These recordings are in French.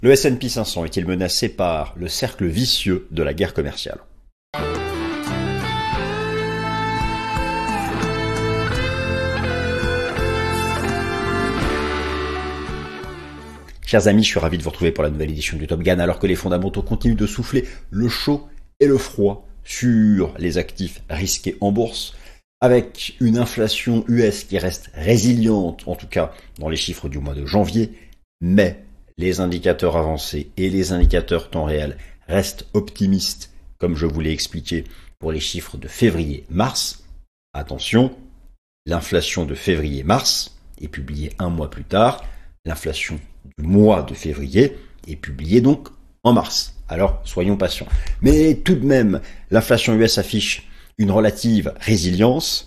Le S&P 500 est-il menacé par le cercle vicieux de la guerre commerciale? Chers amis, je suis ravi de vous retrouver pour la nouvelle édition du Top Gun, alors que les fondamentaux continuent de souffler le chaud et le froid sur les actifs risqués en bourse, avec une inflation US qui reste résiliente, en tout cas dans les chiffres du mois de janvier, mais les indicateurs avancés et les indicateurs temps réel restent optimistes, comme je vous l'ai expliqué pour les chiffres de février-mars. Attention, l'inflation de février-mars est publiée un mois plus tard, l'inflation du mois de février est publiée donc en mars. Alors, soyons patients. Mais tout de même, l'inflation US affiche une relative résilience.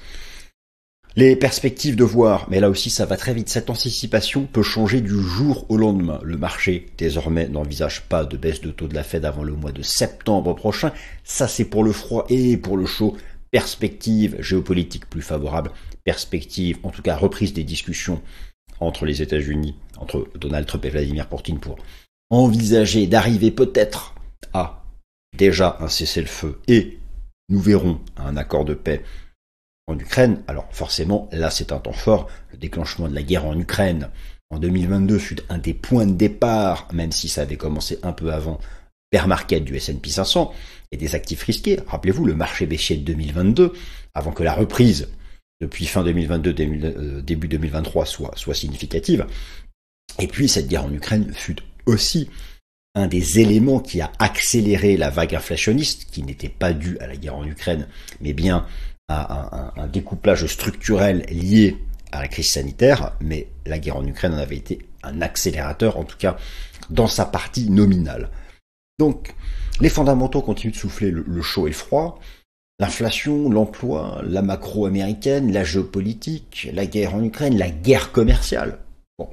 Les perspectives de voir, mais là aussi ça va très vite, cette anticipation peut changer du jour au lendemain. Le marché, désormais, n'envisage pas de baisse de taux de la Fed avant le mois de septembre prochain. Ça, c'est pour le froid et pour le chaud. Perspective géopolitique plus favorable. Perspective, en tout cas, reprise des discussions entre les États-Unis, entre Donald Trump et Vladimir Poutine pour envisager d'arriver peut-être à déjà un cessez-le-feu et nous verrons un accord de paix en Ukraine. Alors forcément, là c'est un temps fort. Le déclenchement de la guerre en Ukraine en 2022 fut un des points de départ, même si ça avait commencé un peu avant, bear market du S&P 500 et des actifs risqués. Rappelez-vous, le marché baissier de 2022, avant que la reprise depuis fin 2022, début 2023 soit significative. Et puis cette guerre en Ukraine fut aussi un des éléments qui a accéléré la vague inflationniste, qui n'était pas due à la guerre en Ukraine, mais bien à un découplage structurel lié à la crise sanitaire. Mais la guerre en Ukraine en avait été un accélérateur, en tout cas dans sa partie nominale. Donc les fondamentaux continuent de souffler le chaud et le froid. L'inflation, l'emploi, la macro américaine, la géopolitique, la guerre en Ukraine, la guerre commerciale. Bon.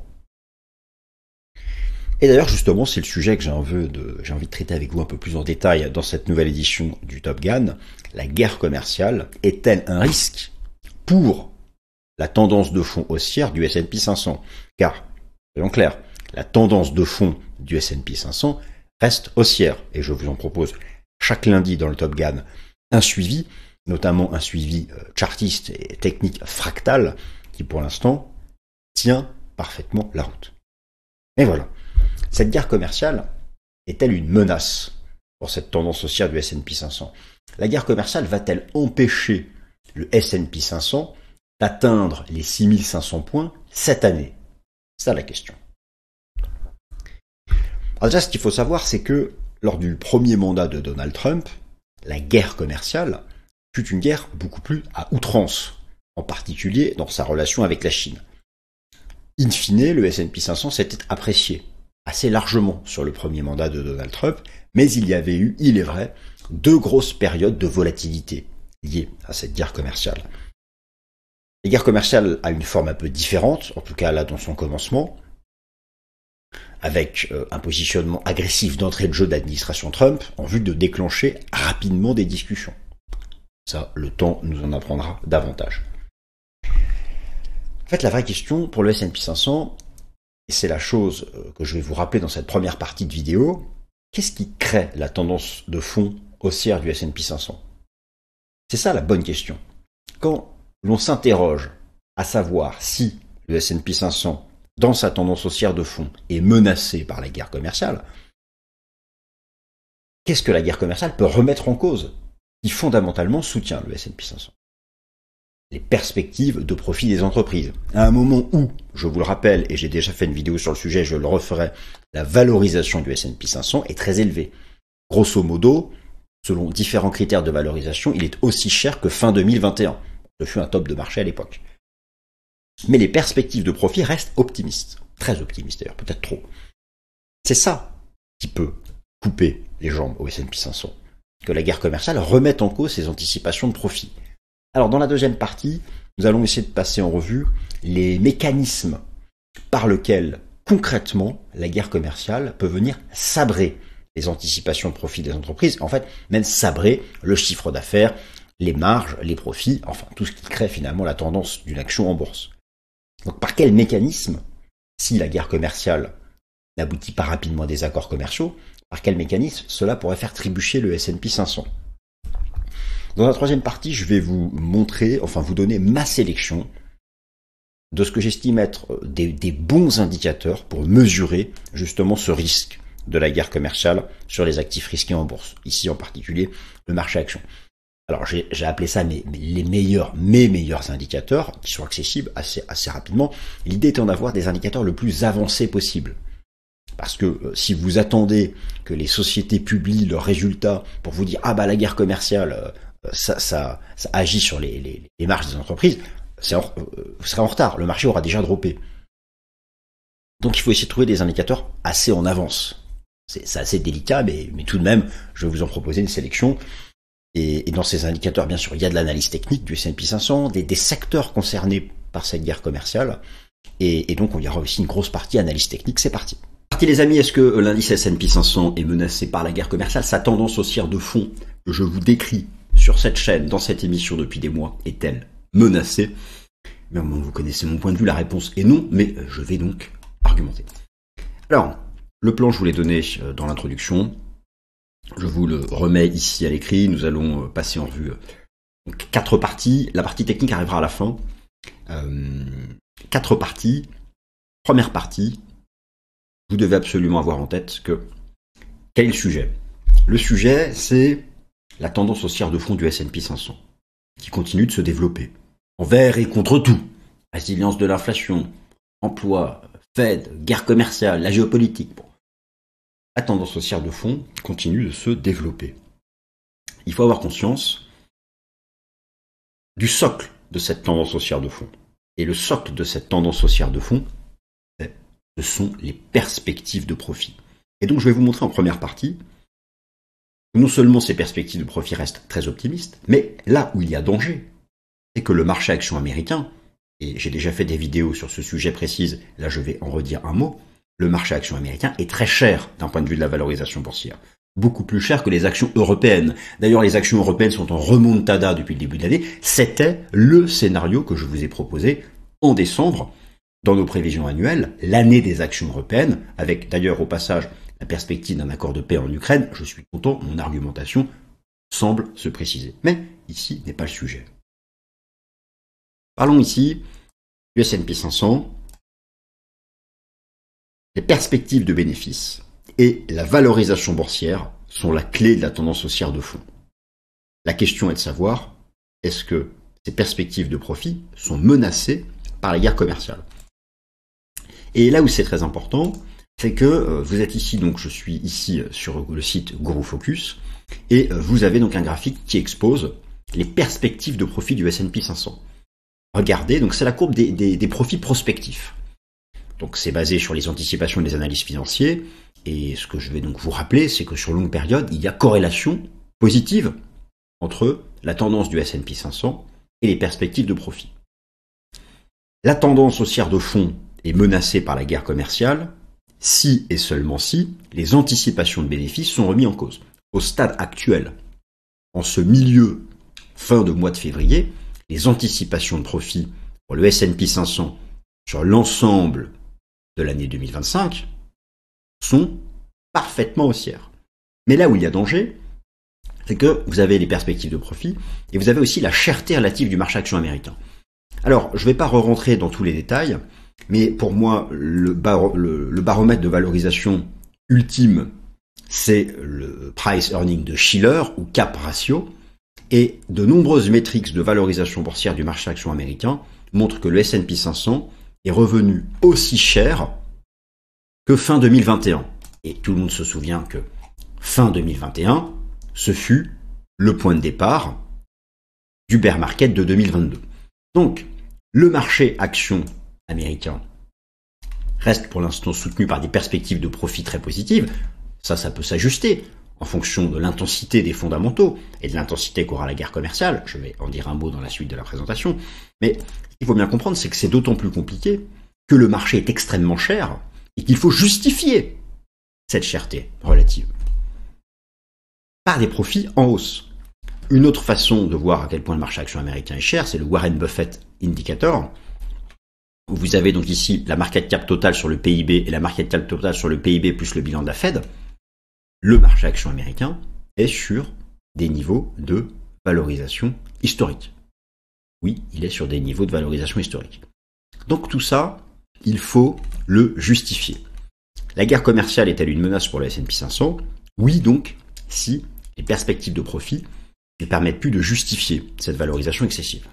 Et d'ailleurs, justement, c'est le sujet que j'ai envie de traiter avec vous un peu plus en détail dans cette nouvelle édition du Top Gun. La guerre commerciale est-elle un risque pour la tendance de fond haussière du S&P 500? Car, soyons clairs, la tendance de fond du S&P 500 reste haussière. Et je vous en propose chaque lundi dans le Top Gun un suivi, notamment un suivi chartiste et technique fractal, qui pour l'instant tient parfaitement la route. Mais voilà, cette guerre commerciale est-elle une menace pour cette tendance haussière du S&P 500? La guerre commerciale va-t-elle empêcher le S&P 500 d'atteindre les 6500 points cette année? C'est ça la question. Alors déjà, ce qu'il faut savoir, c'est que lors du premier mandat de Donald Trump, la guerre commerciale fut une guerre beaucoup plus à outrance, en particulier dans sa relation avec la Chine. In fine, le S&P 500 s'était apprécié assez largement sur le premier mandat de Donald Trump, mais il y avait eu, il est vrai, 2 grosses périodes de volatilité liées à cette guerre commerciale. La guerre commerciale a une forme un peu différente, en tout cas là dans son commencement, avec un positionnement agressif d'entrée de jeu de l'administration Trump en vue de déclencher rapidement des discussions. Ça, le temps nous en apprendra davantage. En fait, la vraie question pour le S&P 500, et c'est la chose que je vais vous rappeler dans cette première partie de vidéo, qu'est-ce qui crée la tendance de fond haussière du S&P 500? C'est ça la bonne question. Quand l'on s'interroge à savoir si le S&P 500 dans sa tendance haussière de fond est menacée par la guerre commerciale, qu'est-ce que la guerre commerciale peut remettre en cause qui fondamentalement soutient le S&P 500? Les perspectives de profit des entreprises. À un moment où, je vous le rappelle, et j'ai déjà fait une vidéo sur le sujet, je le referai, la valorisation du S&P 500 est très élevée. Grosso modo, selon différents critères de valorisation, il est aussi cher que fin 2021. Ce fut un top de marché à l'époque. Mais les perspectives de profit restent optimistes. Très optimistes d'ailleurs, peut-être trop. C'est ça qui peut couper les jambes au S&P 500. Que la guerre commerciale remette en cause ses anticipations de profit. Alors dans la deuxième partie, nous allons essayer de passer en revue les mécanismes par lesquels concrètement la guerre commerciale peut venir sabrer les anticipations de profit des entreprises. En fait, même sabrer le chiffre d'affaires, les marges, les profits, enfin tout ce qui crée finalement la tendance d'une action en bourse. Donc par quel mécanisme, si la guerre commerciale n'aboutit pas rapidement à des accords commerciaux, par quel mécanisme cela pourrait faire trébucher le S&P 500. Dans la troisième partie, je vais vous montrer, enfin vous donner ma sélection de ce que j'estime être des bons indicateurs pour mesurer justement ce risque de la guerre commerciale sur les actifs risqués en bourse, ici en particulier le marché action. Alors j'ai appelé ça mes meilleurs indicateurs qui sont accessibles assez rapidement. L'idée étant d'avoir des indicateurs le plus avancés possible. Parce que si vous attendez que les sociétés publient leurs résultats pour vous dire « Ah bah la guerre commerciale, ça agit sur les marges des entreprises », vous serez en retard, le marché aura déjà droppé. Donc il faut essayer de trouver des indicateurs assez en avance. C'est assez délicat, mais tout de même, je vais vous en proposer une sélection. Et dans ces indicateurs, bien sûr, il y a de l'analyse technique du S&P 500, des secteurs concernés par cette guerre commerciale, et donc il y aura aussi une grosse partie analyse technique. C'est parti. Les amis, est-ce que l'indice S&P 500 est menacé par la guerre commerciale? Sa tendance haussière de fond que je vous décris sur cette chaîne, dans cette émission depuis des mois, est-elle menacée? Mais vous connaissez mon point de vue, la réponse est non, mais je vais donc argumenter. Alors, le plan, je vous l'ai donné dans l'introduction. Je vous le remets ici à l'écrit. Nous allons passer en revue 4 parties. La partie technique arrivera à la fin. 4 parties. Première partie, vous devez absolument avoir en tête que quel est le sujet? Le sujet, c'est la tendance haussière de fond du S&P 500, qui continue de se développer, envers et contre tout. Résilience de l'inflation, emploi, Fed, guerre commerciale, la géopolitique. Bon. La tendance haussière de fond continue de se développer. Il faut avoir conscience du socle de cette tendance haussière de fond. Et le socle de cette tendance haussière de fond, ce sont les perspectives de profit. Et donc je vais vous montrer en première partie que non seulement ces perspectives de profit restent très optimistes, mais là où il y a danger, c'est que le marché action américain, et j'ai déjà fait des vidéos sur ce sujet précis, là je vais en redire un mot, le marché action américain est très cher d'un point de vue de la valorisation boursière. Beaucoup plus cher que les actions européennes. D'ailleurs, les actions européennes sont en remontada depuis le début de l'année. C'était le scénario que je vous ai proposé en décembre, dans nos prévisions annuelles, l'année des actions européennes, avec d'ailleurs au passage la perspective d'un accord de paix en Ukraine. Je suis content, mon argumentation semble se préciser. Mais ici n'est pas le sujet. Parlons ici du S&P 500, les perspectives de bénéfices et la valorisation boursière sont la clé de la tendance haussière de fond. La question est de savoir, est-ce que ces perspectives de profit sont menacées par la guerre commerciale? Et là où c'est très important, c'est que vous êtes ici, donc je suis ici sur le site Guru Focus, et vous avez donc un graphique qui expose les perspectives de profit du S&P 500. Regardez, donc c'est la courbe des profits prospectifs. Donc c'est basé sur les anticipations des analystes financiers, et ce que je vais donc vous rappeler, c'est que sur longue période, il y a corrélation positive entre la tendance du S&P 500 et les perspectives de profit. La tendance haussière de fond est menacée par la guerre commerciale si et seulement si les anticipations de bénéfices sont remises en cause. Au stade actuel, en ce milieu fin de mois de février, les anticipations de profit pour le S&P 500 sur l'ensemble de l'année 2025 sont parfaitement haussières. Mais là où il y a danger, c'est que vous avez les perspectives de profit et vous avez aussi la cherté relative du marché action américain. Alors, je ne vais pas re-rentrer dans tous les détails, mais pour moi, le baromètre de valorisation ultime, c'est le price earning de Shiller ou cap ratio, et de nombreuses métriques de valorisation boursière du marché action américain montrent que le S&P 500 est revenu aussi cher que fin 2021. Et tout le monde se souvient que fin 2021, ce fut le point de départ du bear market de 2022. Donc, le marché action américain reste pour l'instant soutenu par des perspectives de profit très positives. Ça peut s'ajuster en fonction de l'intensité des fondamentaux et de l'intensité qu'aura la guerre commerciale. Je vais en dire un mot dans la suite de la présentation. Mais ce qu'il faut bien comprendre, c'est que c'est d'autant plus compliqué que le marché est extrêmement cher et qu'il faut justifier cette cherté relative par des profits en hausse. Une autre façon de voir à quel point le marché action américain est cher, c'est le Warren Buffett Indicator. Vous avez donc ici la market cap totale sur le PIB et la market cap totale sur le PIB plus le bilan de la Fed. Le marché action américain est sur des niveaux de valorisation historique. Oui, il est sur des niveaux de valorisation historique. Donc tout ça, il faut le justifier. La guerre commerciale est-elle une menace pour le S&P 500? Oui, donc, si les perspectives de profit ne permettent plus de justifier cette valorisation excessive.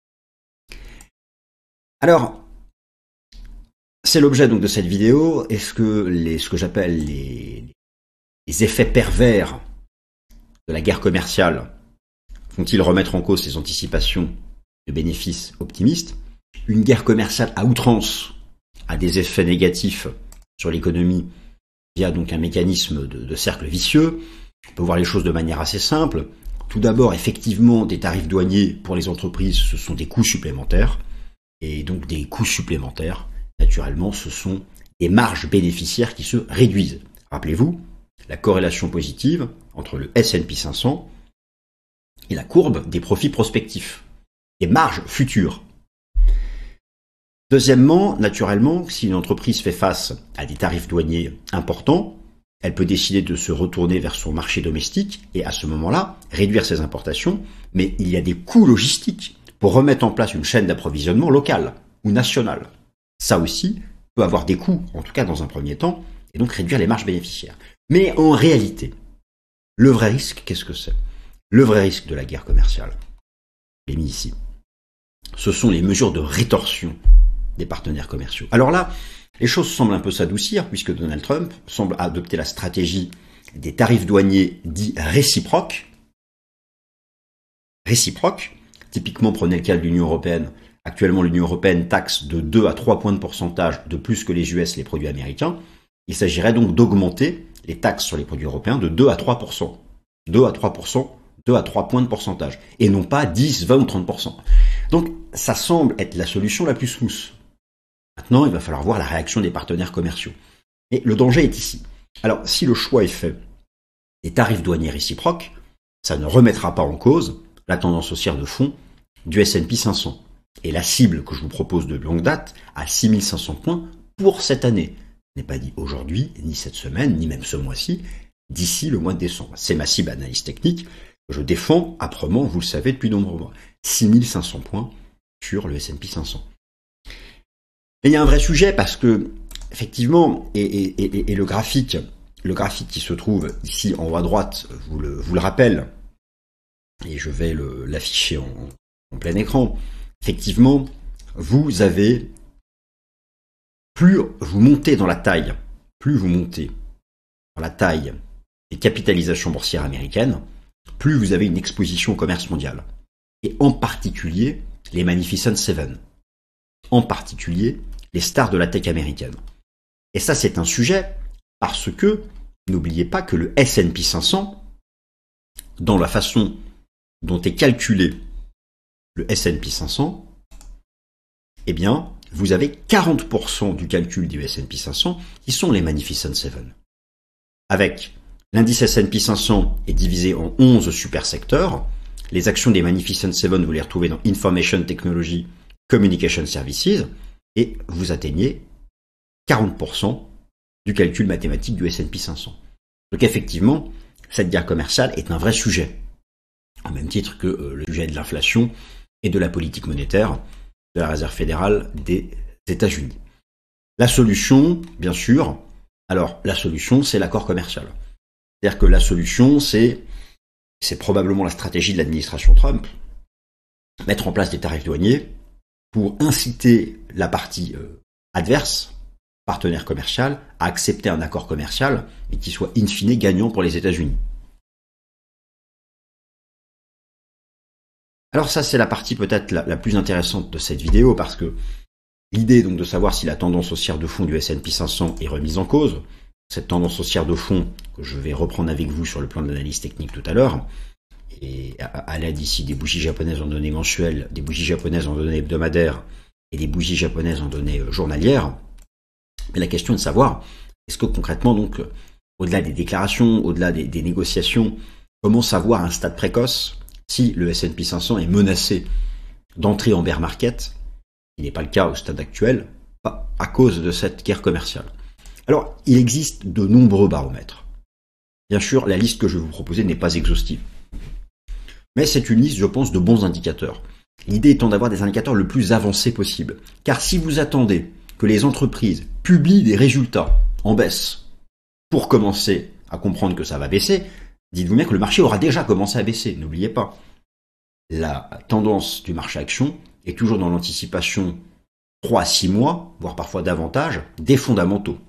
Alors, c'est l'objet donc de cette vidéo. Est-ce que ce que j'appelle les effets pervers de la guerre commerciale font-ils remettre en cause ces anticipations de bénéfices optimistes? Une guerre commerciale à outrance a des effets négatifs sur l'économie via donc un mécanisme de cercle vicieux. On peut voir les choses de manière assez simple. Tout d'abord, effectivement, des tarifs douaniers pour les entreprises, ce sont des coûts supplémentaires. Et donc des coûts supplémentaires, naturellement, ce sont des marges bénéficiaires qui se réduisent. Rappelez-vous, la corrélation positive entre le S&P 500 et la courbe des profits prospectifs, des marges futures. Deuxièmement, naturellement, si une entreprise fait face à des tarifs douaniers importants, elle peut décider de se retourner vers son marché domestique et à ce moment-là, réduire ses importations, mais il y a des coûts logistiques pour remettre en place une chaîne d'approvisionnement locale ou nationale. Ça aussi peut avoir des coûts, en tout cas dans un premier temps, et donc réduire les marges bénéficiaires. Mais en réalité, le vrai risque, qu'est-ce que c'est? Le vrai risque de la guerre commerciale, je l'ai mis ici, ce sont les mesures de rétorsion des partenaires commerciaux. Alors là, les choses semblent un peu s'adoucir puisque Donald Trump semble adopter la stratégie des tarifs douaniers dits réciproques. Typiquement, prenez le cas de l'Union européenne. Actuellement, l'Union européenne taxe de 2 à 3 points de pourcentage de plus que les US les produits américains. Il s'agirait donc d'augmenter les taxes sur les produits européens de 2 à 3%. 2 à 3%, 2 à 3 points de pourcentage. Et non pas 10, 20 ou 30%. Donc, ça semble être la solution la plus smooth. Maintenant, il va falloir voir la réaction des partenaires commerciaux. Et le danger est ici. Alors, si le choix est fait des tarifs douaniers réciproques, ça ne remettra pas en cause la tendance haussière de fond du S&P 500. Et la cible que je vous propose de longue date à 6500 points pour cette année. Ce n'est pas dit aujourd'hui, ni cette semaine, ni même ce mois-ci, d'ici le mois de décembre. C'est ma cible analyse technique que je défends âprement, vous le savez, depuis de nombreux mois. 6500 points sur le S&P 500. Mais il y a un vrai sujet parce que, effectivement, et le graphique qui se trouve ici en haut à droite vous le rappelle, et je vais l'afficher en plein écran. Effectivement, vous avez, plus vous montez dans la taille, des capitalisations boursières américaines, plus vous avez une exposition au commerce mondial. Et en particulier, les Magnificent Seven. En particulier, les stars de la tech américaine. Et ça, c'est un sujet parce que, n'oubliez pas que le S&P 500, dans la façon dont est calculé le S&P 500, eh bien, vous avez 40% du calcul du S&P 500 qui sont les Magnificent Seven. Avec l'indice S&P 500 est divisé en 11 super secteurs. Les actions des Magnificent Seven, vous les retrouvez dans Information Technology, Communication Services, et vous atteignez 40% du calcul mathématique du S&P 500. Donc effectivement, cette guerre commerciale est un vrai sujet, au même titre que le sujet de l'inflation et de la politique monétaire de la Réserve fédérale des États-Unis. La solution, bien sûr, c'est l'accord commercial. C'est-à-dire que la solution, c'est probablement la stratégie de l'administration Trump, mettre en place des tarifs douaniers pour inciter la partie adverse, partenaire commercial, à accepter un accord commercial et qui soit in fine gagnant pour les États-Unis. Alors ça, c'est la partie peut-être la plus intéressante de cette vidéo parce que l'idée donc de savoir si la tendance haussière de fond du S&P 500 est remise en cause, cette tendance haussière de fond que je vais reprendre avec vous sur le plan de l'analyse technique tout à l'heure, et à l'aide ici des bougies japonaises en données mensuelles, des bougies japonaises en données hebdomadaires et des bougies japonaises en données journalières. Mais la question est de savoir, est-ce que concrètement, donc, au-delà des déclarations, au-delà des négociations, comment savoir à un stade précoce si le S&P 500 est menacé d'entrer en bear market qui n'est pas le cas au stade actuel, à cause de cette guerre commerciale. Alors, il existe de nombreux baromètres. Bien sûr, la liste que je vais vous proposer n'est pas exhaustive. Mais c'est une liste, je pense, de bons indicateurs. L'idée étant d'avoir des indicateurs le plus avancés possible. Car si vous attendez que les entreprises publient des résultats en baisse pour commencer à comprendre que ça va baisser, dites-vous bien que le marché aura déjà commencé à baisser, n'oubliez pas. La tendance du marché action est toujours dans l'anticipation 3 à 6 mois, voire parfois davantage, des fondamentaux.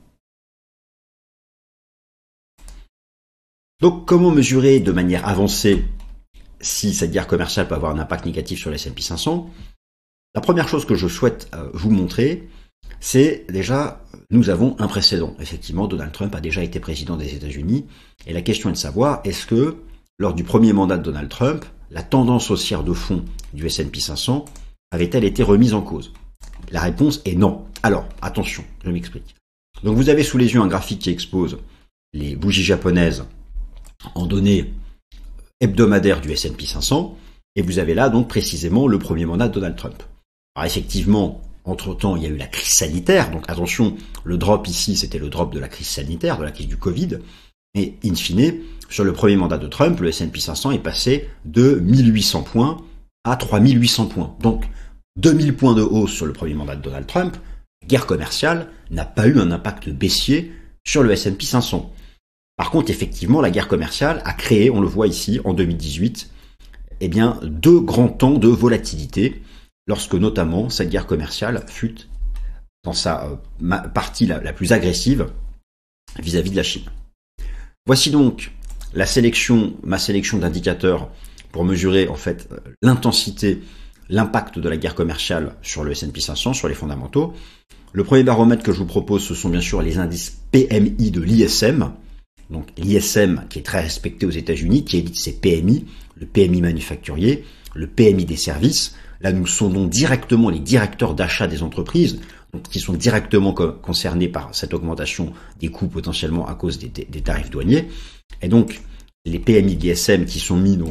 Donc comment mesurer de manière avancée si cette guerre commerciale peut avoir un impact négatif sur les S&P 500? La première chose que je souhaite vous montrer, c'est déjà, nous avons un précédent. Effectivement, Donald Trump a déjà été président des États-Unis, et la question est de savoir, est-ce que, lors du premier mandat de Donald Trump, la tendance haussière de fond du S&P 500 avait-elle été remise en cause? La réponse est non. Alors, attention, je m'explique. Donc vous avez sous les yeux un graphique qui expose les bougies japonaises en données hebdomadaires du S&P 500, et vous avez là donc précisément le premier mandat de Donald Trump. Alors effectivement, entre-temps, il y a eu la crise sanitaire, donc attention, le drop ici, c'était le drop de la crise sanitaire, de la crise du Covid, et in fine, sur le premier mandat de Trump, le S&P 500 est passé de 1800 points à 3800 points. Donc, 2000 points de hausse sur le premier mandat de Donald Trump, guerre commerciale n'a pas eu un impact baissier sur le S&P 500. Par contre, effectivement, la guerre commerciale a créé, on le voit ici, en 2018, eh bien, 2 grands temps de volatilité, lorsque notamment cette guerre commerciale fut dans sa partie la plus agressive vis-à-vis de la Chine. Voici donc ma sélection d'indicateurs pour mesurer en fait l'intensité, l'impact de la guerre commerciale sur le S&P 500, sur les fondamentaux. Le premier baromètre que je vous propose, ce sont bien sûr les indices PMI de l'ISM. Donc l'ISM qui est très respecté aux États-Unis, qui édite ses PMI, le PMI manufacturier, le PMI des services. Là, nous sondons directement les directeurs d'achat des entreprises, donc qui sont directement concernés par cette augmentation des coûts potentiellement à cause des tarifs douaniers. Et donc, les PMI d'ISM qui sont mis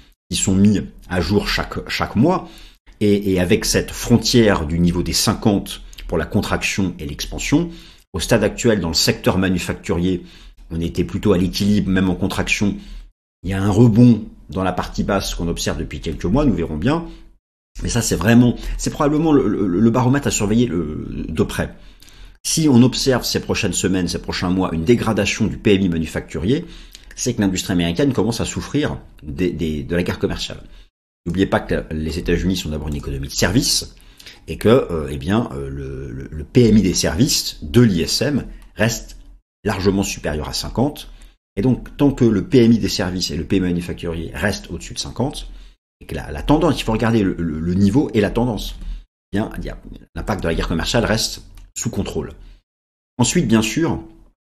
à jour chaque mois, et avec cette frontière du niveau des 50 pour la contraction et l'expansion. Au stade actuel, dans le secteur manufacturier, on était plutôt à l'équilibre, même en contraction. Il y a un rebond dans la partie basse qu'on observe depuis quelques mois, nous verrons bien. Mais ça, c'est probablement le baromètre à surveiller de près. Si on observe ces prochaines semaines, ces prochains mois, une dégradation du PMI manufacturier, c'est que l'industrie américaine commence à souffrir de la guerre commerciale. N'oubliez pas que les États-Unis sont d'abord une économie de services et que, le PMI des services de l'ISM reste largement supérieur à 50. Et donc, tant que le PMI des services et le PMI manufacturier restent au-dessus de 50, et que la tendance, il faut regarder le niveau et la tendance, bien, l'impact de la guerre commerciale reste sous contrôle. Ensuite, bien sûr,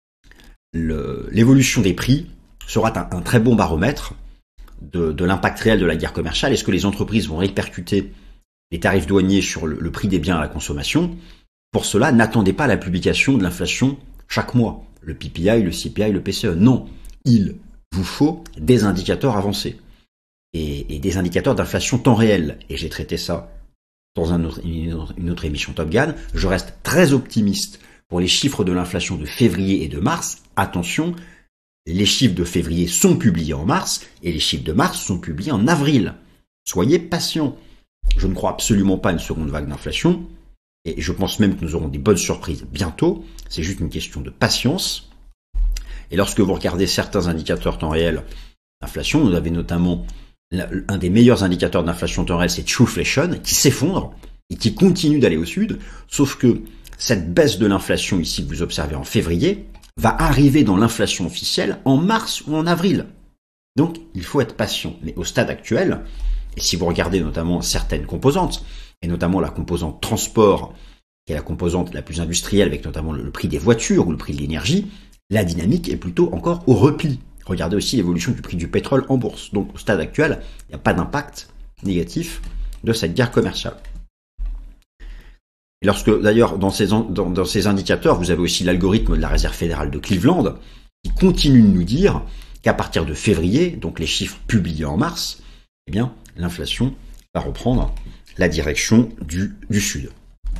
l'évolution des prix sera un très bon baromètre de l'impact réel de la guerre commerciale. Est-ce que les entreprises vont répercuter les tarifs douaniers sur le prix des biens à la consommation? Pour cela, n'attendez pas la publication de l'inflation chaque mois. Le PPI, le CPI, le PCE. Non, il vous faut des indicateurs avancés et des indicateurs d'inflation temps réel. Et j'ai traité ça dans une autre émission Top Gun. Je reste très optimiste pour les chiffres de l'inflation de février et de mars. Attention, les chiffres de février sont publiés en mars et les chiffres de mars sont publiés en avril. Soyez patients. Je ne crois absolument pas à une seconde vague d'inflation et je pense même que nous aurons des bonnes surprises bientôt. C'est juste une question de patience. Et lorsque vous regardez certains indicateurs temps réel d'inflation, vous avez notamment un des meilleurs indicateurs d'inflation temps réel, c'est Trueflation, qui s'effondre et qui continue d'aller au sud, sauf que cette baisse de l'inflation ici que vous observez en février va arriver dans l'inflation officielle en mars ou en avril. Donc, il faut être patient. Mais au stade actuel, et si vous regardez notamment certaines composantes, et notamment la composante transport, qui est la composante la plus industrielle, avec notamment le prix des voitures ou le prix de l'énergie, la dynamique est plutôt encore au repli. Regardez aussi l'évolution du prix du pétrole en bourse. Donc, au stade actuel, il n'y a pas d'impact négatif de cette guerre commerciale. Et lorsque, d'ailleurs, dans ces indicateurs, vous avez aussi l'algorithme de la Réserve fédérale de Cleveland, qui continue de nous dire qu'à partir de février, donc les chiffres publiés en mars, eh bien, l'inflation va reprendre la direction du sud.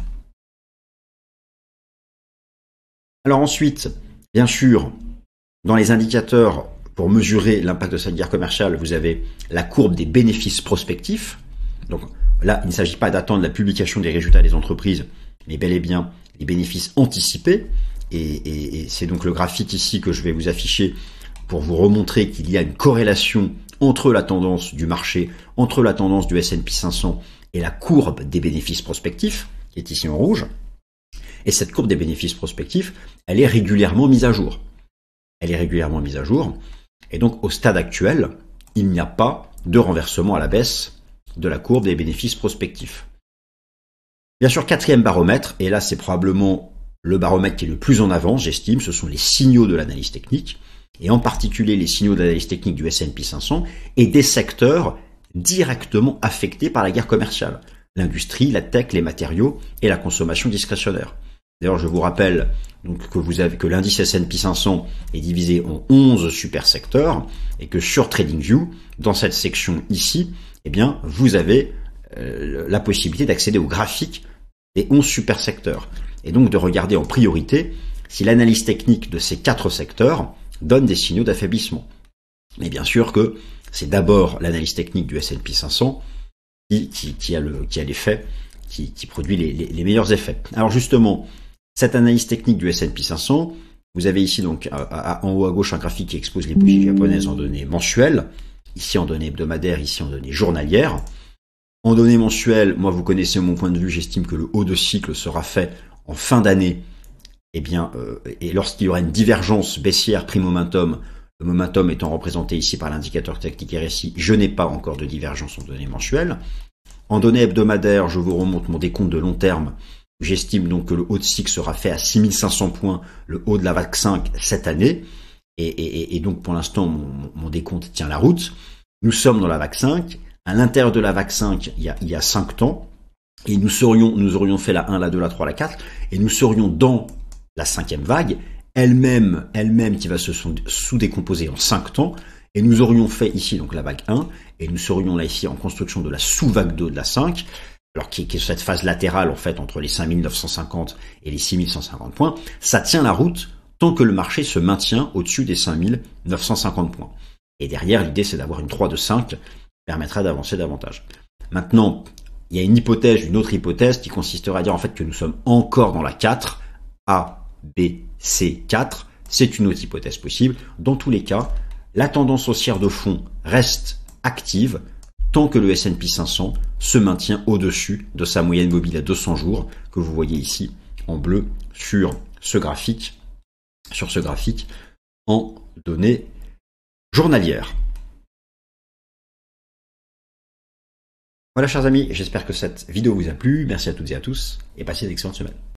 Alors ensuite, bien sûr, dans les indicateurs pour mesurer l'impact de cette guerre commerciale, vous avez la courbe des bénéfices prospectifs. Donc là, il ne s'agit pas d'attendre la publication des résultats des entreprises, mais bel et bien les bénéfices anticipés. Et c'est donc le graphique ici que je vais vous afficher pour vous remontrer qu'il y a une corrélation entre la tendance du marché, entre la tendance du S&P 500 et la courbe des bénéfices prospectifs, qui est ici en rouge. Et cette courbe des bénéfices prospectifs, elle est régulièrement mise à jour. Elle est régulièrement mise à jour. Et donc, au stade actuel, il n'y a pas de renversement à la baisse de la courbe des bénéfices prospectifs. Bien sûr, quatrième baromètre, et là, c'est probablement le baromètre qui est le plus en avance, j'estime, ce sont les signaux de l'analyse technique, et en particulier les signaux de l'analyse technique du S&P 500 et des secteurs directement affectés par la guerre commerciale. L'industrie, la tech, les matériaux et la consommation discrétionnaire. D'ailleurs, je vous rappelle donc que l'indice S&P 500 est divisé en 11 super secteurs et que sur TradingView, dans cette section ici, eh bien, vous avez la possibilité d'accéder au graphique des 11 super secteurs et donc de regarder en priorité si l'analyse technique de ces 4 secteurs donne des signaux d'affaiblissement. Mais bien sûr que c'est d'abord l'analyse technique du S&P 500 qui a l'effet, qui produit les meilleurs effets. Alors justement, cette analyse technique du S&P 500, vous avez ici donc en haut à gauche un graphique qui expose les bougies japonaises en données mensuelles, ici en données hebdomadaires, ici en données journalières. En données mensuelles, moi vous connaissez mon point de vue, j'estime que le haut de cycle sera fait en fin d'année, et lorsqu'il y aura une divergence baissière prix-momentum, le momentum étant représenté ici par l'indicateur technique RSI, je n'ai pas encore de divergence en données mensuelles. En données hebdomadaires, je vous remonte mon décompte de long terme. J'estime donc que le haut de cycle sera fait à 6500 points, le haut de la VAC 5 cette année. Et donc pour l'instant, mon décompte tient la route. Nous sommes dans la VAC 5. À l'intérieur de la VAC 5, il y a 5 temps. Et nous aurions fait la 1, la 2, la 3, la 4. Et nous serions dans la 5e vague, elle-même qui va se sous-décomposer en 5 temps. Et nous aurions fait ici donc la vague 1. Et nous serions là ici en construction de la sous-vague 2 de la 5. Alors qui est cette phase latérale en fait entre les 5950 et les 6150 points. Ça tient la route tant que le marché se maintient au-dessus des 5950 points. Et derrière, l'idée c'est d'avoir une 3 de 5 qui permettra d'avancer davantage. Maintenant, il y a une autre hypothèse qui consisterait à dire en fait que nous sommes encore dans la 4, A, B, C, 4. C'est une autre hypothèse possible. Dans tous les cas, la tendance haussière de fond reste active tant que le S&P 500 se maintient au-dessus de sa moyenne mobile à 200 jours que vous voyez ici en bleu sur ce graphique en données journalières. Voilà chers amis, j'espère que cette vidéo vous a plu. Merci à toutes et à tous et passez d'excellentes semaines.